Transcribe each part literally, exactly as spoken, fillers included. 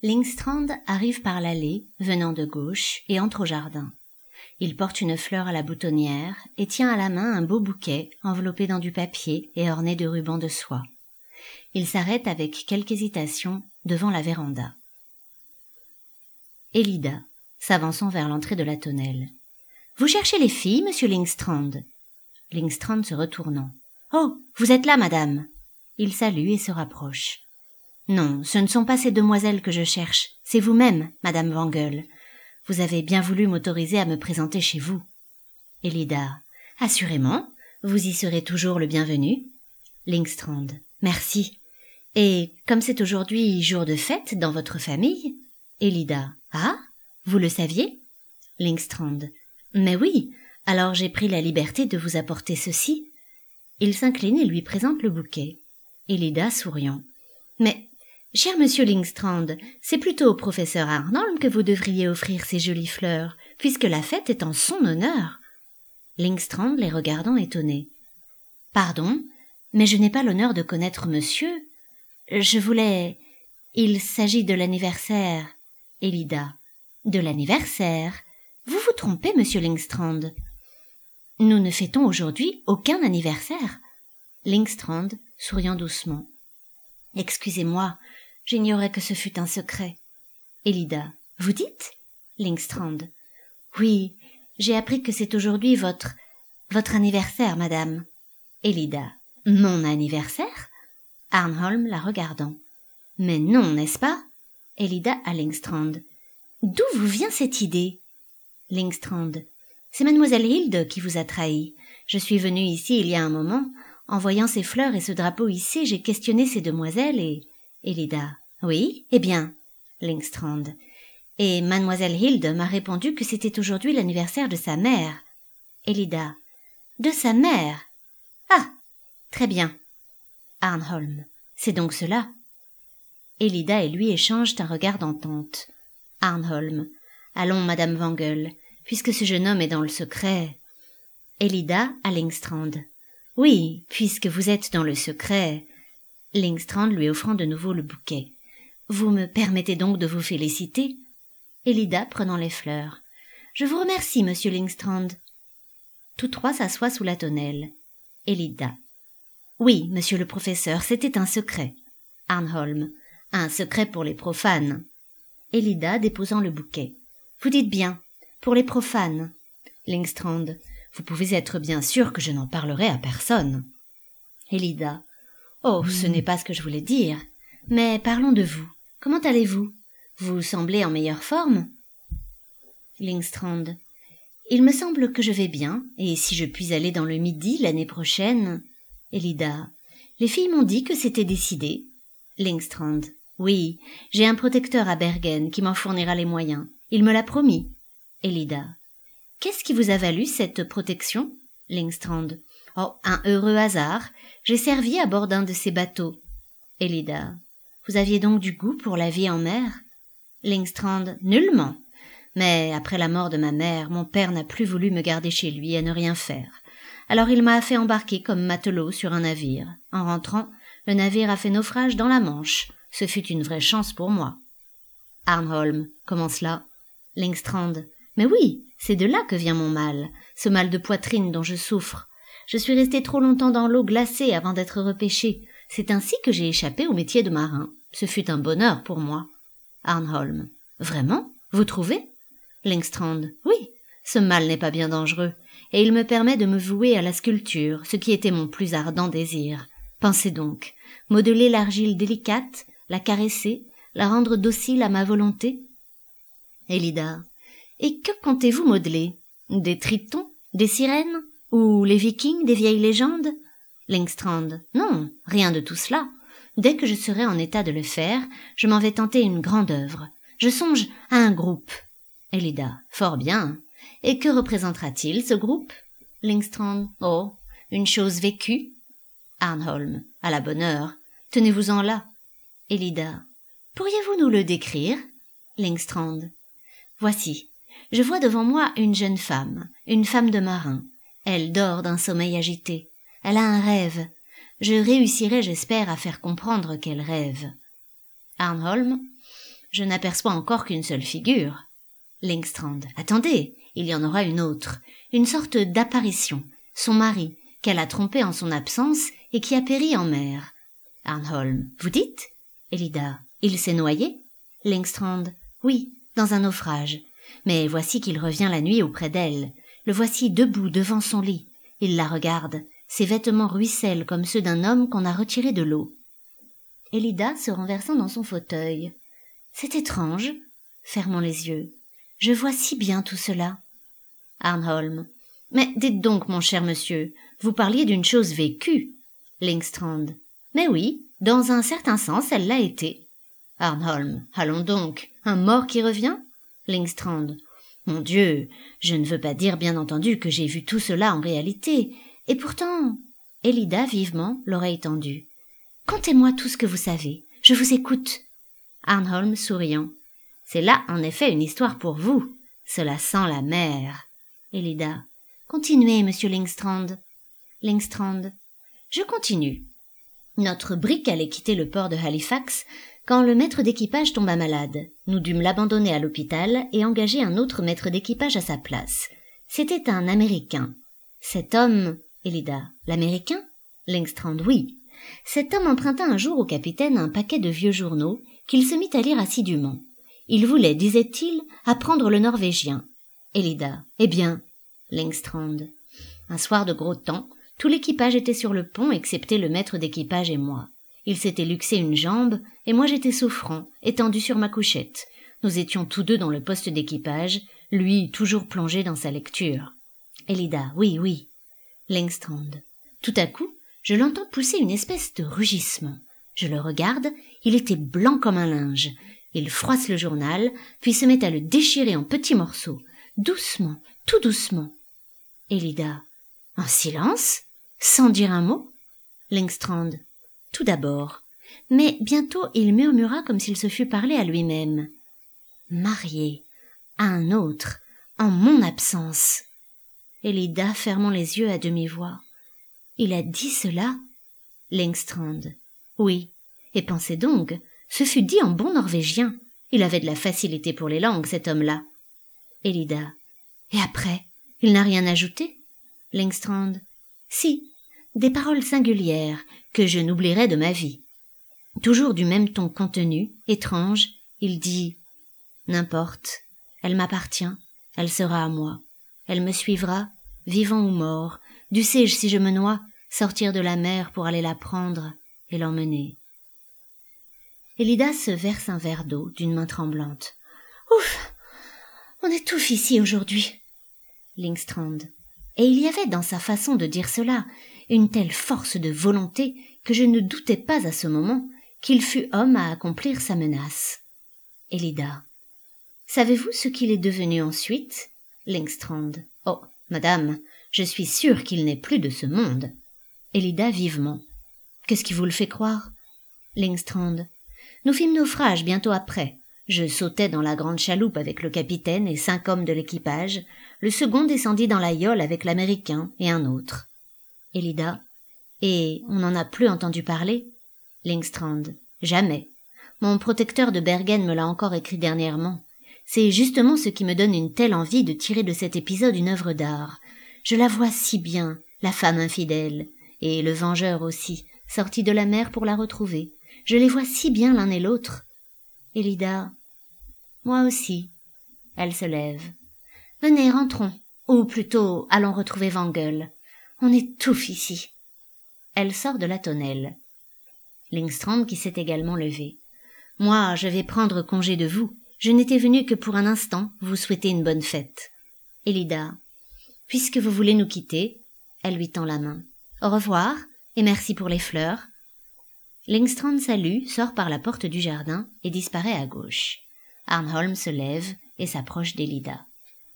Lyngstrand arrive par l'allée, venant de gauche, et entre au jardin. Il porte une fleur à la boutonnière et tient à la main un beau bouquet enveloppé dans du papier et orné de rubans de soie. Il s'arrête avec quelque hésitation devant la véranda. Elida, s'avançant vers l'entrée de la tonnelle. « Vous cherchez les filles, monsieur Lyngstrand ?» Lyngstrand se retournant. « Oh, vous êtes là, madame !» Il salue et se rapproche. « Non, ce ne sont pas ces demoiselles que je cherche, c'est vous-même, madame Wangel. Vous avez bien voulu m'autoriser à me présenter chez vous. » Elida. « Assurément, vous y serez toujours le bienvenu. » Lyngstrand. « Merci. Et comme c'est aujourd'hui jour de fête dans votre famille ?» Elida. « Ah, vous le saviez ?» Lyngstrand. « Mais oui, alors j'ai pris la liberté de vous apporter ceci. » Il s'incline et lui présente le bouquet. Elida souriant. « Mais, cher monsieur Lyngstrand, c'est plutôt au professeur Arnholm que vous devriez offrir ces jolies fleurs, puisque la fête est en son honneur. » Lyngstrand les regardant étonné. « Pardon, mais je n'ai pas l'honneur de connaître monsieur. Je voulais... Il s'agit de l'anniversaire. » Elida. « De l'anniversaire. Vous vous trompez, monsieur Lyngstrand. » « Nous ne fêtons aujourd'hui aucun anniversaire. » Lyngstrand, souriant doucement. « Excusez-moi, j'ignorais que ce fût un secret. » Elida. « Vous dites ?» Lyngstrand. « Oui, j'ai appris que c'est aujourd'hui votre... votre anniversaire, madame. » Elida. « Mon anniversaire ?» Arnholm la regardant. « Mais non, n'est-ce pas ?» Elida à Lyngstrand. « D'où vous vient cette idée ?» Lyngstrand. « C'est mademoiselle Hilde qui vous a trahi. Je suis venue ici il y a un moment. En voyant ces fleurs et ce drapeau hissé, j'ai questionné ces demoiselles et... » Elida. « Oui, eh bien ?» Lyngstrand. « Et mademoiselle Hilde m'a répondu que c'était aujourd'hui l'anniversaire de sa mère. » Elida. « De sa mère. Ah, très bien. » Arnholm. « C'est donc cela. » Elida et lui échangent un regard d'entente. Arnholm. « Allons, madame Wangel. Puisque ce jeune homme est dans le secret. » Elida à Lyngstrand. « Oui, puisque vous êtes dans le secret. » Lyngstrand lui offrant de nouveau le bouquet. « Vous me permettez donc de vous féliciter ?» Elida prenant les fleurs. « Je vous remercie, monsieur Lyngstrand. » Tous trois s'assoient sous la tonnelle. Elida. « Oui, monsieur le professeur, c'était un secret. » Arnholm. « Un secret pour les profanes. » Elida déposant le bouquet. « Vous dites bien. Pour les profanes. » Lyngstrand. « Vous pouvez être bien sûr que je n'en parlerai à personne. » Elida. « Oh, ce n'est pas ce que je voulais dire. Mais parlons de vous. Comment allez-vous? Vous semblez en meilleure forme. » Lyngstrand. « Il me semble que je vais bien, et si je puis aller dans le Midi l'année prochaine... » Elida. « Les filles m'ont dit que c'était décidé. » Lyngstrand. « Oui, j'ai un protecteur à Bergen qui m'en fournira les moyens. Il me l'a promis. » Elida. « Qu'est-ce qui vous a valu cette protection ?» Lyngstrand. « Oh, un heureux hasard. J'ai servi à bord d'un de ces bateaux. » Elida. « Vous aviez donc du goût pour la vie en mer ?» Lyngstrand. « Nullement. Mais après la mort de ma mère, mon père n'a plus voulu me garder chez lui à ne rien faire. Alors il m'a fait embarquer comme matelot sur un navire. En rentrant, le navire a fait naufrage dans la Manche. Ce fut une vraie chance pour moi. » Arnholm. « Comment cela ?» Lyngstrand. « Mais oui, c'est de là que vient mon mal, ce mal de poitrine dont je souffre. Je suis resté trop longtemps dans l'eau glacée avant d'être repêché. C'est ainsi que j'ai échappé au métier de marin. Ce fut un bonheur pour moi. » Arnholm. « Vraiment? Vous trouvez ?» Lyngstrand. « Oui, ce mal n'est pas bien dangereux, et il me permet de me vouer à la sculpture, ce qui était mon plus ardent désir. Pensez donc, modeler l'argile délicate, la caresser, la rendre docile à ma volonté. » Elida. « Et que comptez-vous modeler? Des tritons? Des sirènes? Ou les vikings des vieilles légendes ?» Lyngstrand. « Non, rien de tout cela. Dès que je serai en état de le faire, je m'en vais tenter une grande œuvre. Je songe à un groupe. » Elida. « Fort bien. Et que représentera-t-il, ce groupe ?» Lyngstrand. « Oh, une chose vécue. » Arnholm. « À la bonne heure. Tenez-vous-en là. » Elida. « Pourriez-vous nous le décrire ?» Lyngstrand. « Voici. Je vois devant moi une jeune femme, une femme de marin. Elle dort d'un sommeil agité. Elle a un rêve. Je réussirai, j'espère, à faire comprendre qu'elle rêve. » Arnholm. « Je n'aperçois encore qu'une seule figure. Lingstrand. Attendez, il y en aura une autre. Une sorte d'apparition. Son mari, qu'elle a trompé en son absence et qui a péri en mer. Arnholm. Vous dites? Elida. Il s'est noyé? Lingstrand. Oui, dans un naufrage. Mais voici qu'il revient la nuit auprès d'elle. Le voici debout devant son lit. Il la regarde. Ses vêtements ruissellent comme ceux d'un homme qu'on a retiré de l'eau. Elida se renversant dans son fauteuil. C'est étrange, fermant les yeux. Je vois si bien tout cela. Arnholm. Mais dites donc, mon cher monsieur, vous parliez d'une chose vécue. Lingstrand. Mais oui, dans un certain sens, elle l'a été. Arnholm. Allons donc, un mort qui revient? Lingstrand. Mon Dieu, je ne veux pas dire bien entendu que j'ai vu tout cela en réalité, et pourtant... Elida vivement, l'oreille tendue. Contez-moi tout ce que vous savez, je vous écoute. Arnholm souriant. C'est là en effet une histoire pour vous, cela sent la mer. Elida. Continuez, monsieur Lingstrand. Lingstrand. Je continue. Notre brick allait quitter le port de Halifax quand le maître d'équipage tomba malade. Nous dûmes l'abandonner à l'hôpital et engager un autre maître d'équipage à sa place. C'était un Américain. Cet homme... Elida. L'Américain? Lingstrand. Oui. Cet homme emprunta un jour au capitaine un paquet de vieux journaux qu'il se mit à lire assidûment. Il voulait, disait-il, apprendre le norvégien. Elida. Eh bien? Lingstrand. Un soir de gros temps, tout l'équipage était sur le pont excepté le maître d'équipage et moi. Il s'était luxé une jambe, et moi j'étais souffrant, étendu sur ma couchette. Nous étions tous deux dans le poste d'équipage, lui toujours plongé dans sa lecture. Elida. Oui, oui. Lingstrand. Tout à coup, je l'entends pousser une espèce de rugissement. Je le regarde, il était blanc comme un linge. Il froisse le journal, puis se met à le déchirer en petits morceaux, doucement, tout doucement. Elida. En silence, sans dire un mot? Lingstrand. Tout d'abord. Mais bientôt il murmura comme s'il se fût parlé à lui-même. Marié, à un autre, en mon absence. Elida fermant les yeux à demi-voix. Il a dit cela? Lingstrand. Oui. Et pensez donc, ce fut dit en bon norvégien. Il avait de la facilité pour les langues, cet homme-là. Elida. Et après, il n'a rien ajouté? Lingstrand. Si, des paroles singulières que je n'oublierai de ma vie. Toujours du même ton contenu, étrange, il dit « N'importe, elle m'appartient, elle sera à moi. Elle me suivra, vivant ou mort. Dussé-je, si je me noie, sortir de la mer pour aller la prendre et l'emmener. » Elida se verse un verre d'eau d'une main tremblante. « Ouf, on étouffe ici aujourd'hui. » Lingstrand. Et il y avait dans sa façon de dire cela une telle force de volonté que je ne doutais pas à ce moment qu'il fût homme à accomplir sa menace. Elida. Savez-vous ce qu'il est devenu ensuite? Lingstrand. Oh, madame, je suis sûre qu'il n'est plus de ce monde. Elida vivement. Qu'est-ce qui vous le fait croire? Lingstrand. Nous fîmes naufrage bientôt après. Je sautai dans la grande chaloupe avec le capitaine et cinq hommes de l'équipage. Le second descendit dans la yole avec l'Américain et un autre. Elida. Et on n'en a plus entendu parler? Lingstrand. Jamais. Mon protecteur de Bergen me l'a encore écrit dernièrement. C'est justement ce qui me donne une telle envie de tirer de cet épisode une œuvre d'art. Je la vois si bien, la femme infidèle, et le vengeur aussi, sorti de la mer pour la retrouver. Je les vois si bien l'un et l'autre. Elida. Moi aussi. Elle se lève. Venez, rentrons. Ou plutôt, allons retrouver Wangel. On étouffe ici. Elle sort de la tonnelle. Lingstrand qui s'est également levé. Moi, je vais prendre congé de vous. Je n'étais venue que pour un instant vous souhaiter une bonne fête. Elida. Puisque vous voulez nous quitter, elle lui tend la main. Au revoir, et merci pour les fleurs. Lingstrand salue, sort par la porte du jardin et disparaît à gauche. Arnholm se lève et s'approche d'Elida.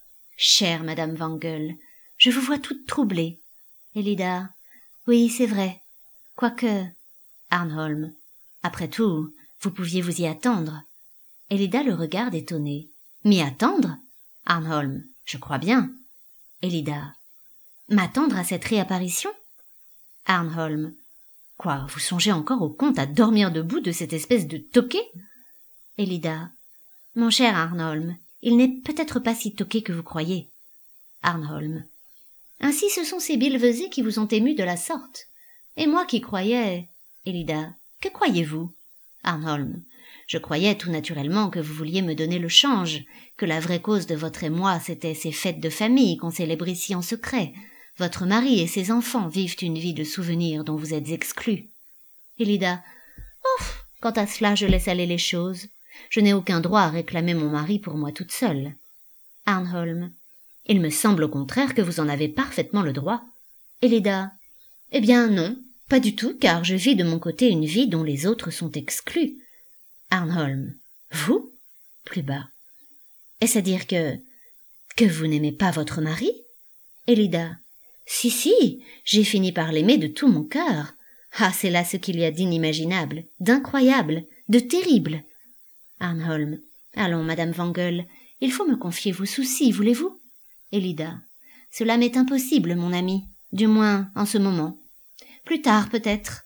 Chère madame Wangel, je vous vois toute troublée. Elida. Oui, c'est vrai. Quoique... Arnholm. Après tout, vous pouviez vous y attendre. Elida le regarde étonnée. M'y attendre? Arnholm. Je crois bien. Elida. M'attendre à cette réapparition? Arnholm. Quoi, vous songez encore au conte à dormir debout de cette espèce de toqué? Elida. Mon cher Arnholm, il n'est peut-être pas si toqué que vous croyez. Arnholm. Ainsi ce sont ces billevesées qui vous ont ému de la sorte. Et moi qui croyais... Elida. Que croyez-vous? Arnholm. Je croyais tout naturellement que vous vouliez me donner le change, que la vraie cause de votre émoi c'était ces fêtes de famille qu'on célèbre ici en secret. Votre mari et ses enfants vivent une vie de souvenirs dont vous êtes exclus. Elida. Oh, quant à cela, je laisse aller les choses. Je n'ai aucun droit à réclamer mon mari pour moi toute seule. Arnholm. Il me semble au contraire que vous en avez parfaitement le droit. Elida. Eh bien non, pas du tout, car je vis de mon côté une vie dont les autres sont exclus. Arnholm. Vous? Plus bas. Est-ce à dire que... que vous n'aimez pas votre mari? Elida. Si, si, j'ai fini par l'aimer de tout mon cœur. Ah, c'est là ce qu'il y a d'inimaginable, d'incroyable, de terrible. Arnholm. Allons, madame Wangel, il faut me confier vos soucis, voulez-vous? Elida. Cela m'est impossible, mon ami, du moins en ce moment. Plus tard, peut-être.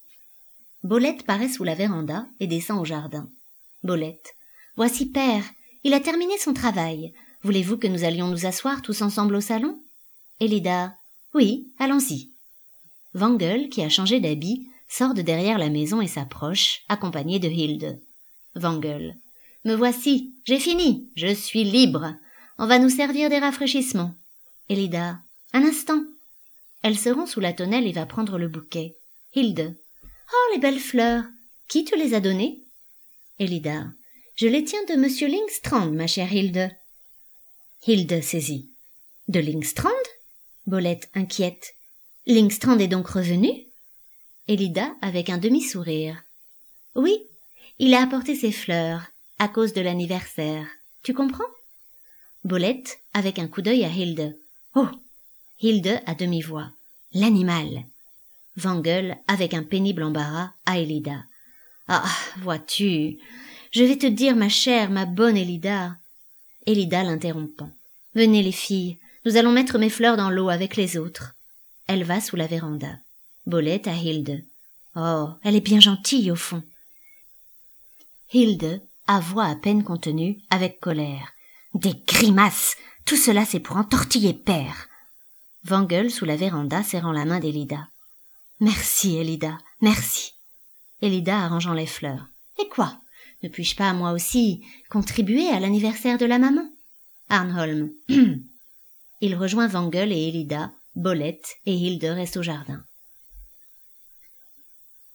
Bolette paraît sous la véranda et descend au jardin. Bolette. Voici père, il a terminé son travail. Voulez-vous que nous allions nous asseoir tous ensemble au salon? Elida. Oui, allons-y. Wangel, qui a changé d'habit, sort de derrière la maison et s'approche, accompagné de Hilde. Wangel. Me voici, j'ai fini, je suis libre. On va nous servir des rafraîchissements. Elida. Un instant. Elle se rend sous la tonnelle et va prendre le bouquet. Hilde. Oh, les belles fleurs. Qui te les a données? Elida. Je les tiens de monsieur Lyngstrand, ma chère Hilde. Hilde saisit. De Lyngstrand? Bolette inquiète. Lyngstrand est donc revenu? Elida avec un demi-sourire. Oui, il a apporté ses fleurs, à cause de l'anniversaire. Tu comprends? Bolette avec un coup d'œil à Hilde. Oh! Hilde à demi-voix. L'animal. Wangel avec un pénible embarras à Elida. Ah, vois-tu, je vais te dire, ma chère, ma bonne Elida. Elida l'interrompant. Venez les filles, nous allons mettre mes fleurs dans l'eau avec les autres. Elle va sous la véranda. Bolette à Hilde. Oh, elle est bien gentille au fond. Hilde, à voix à peine contenue, avec colère. Des grimaces! Tout cela c'est pour entortiller père. Wangel sous la véranda serrant la main d'Elida. Merci, Elida, merci. Elida arrangeant les fleurs. Et quoi? Ne puis-je pas, moi aussi, contribuer à l'anniversaire de la maman? Arnholm. Il rejoint Wangel et Elida, Bolette et Hilde restent au jardin.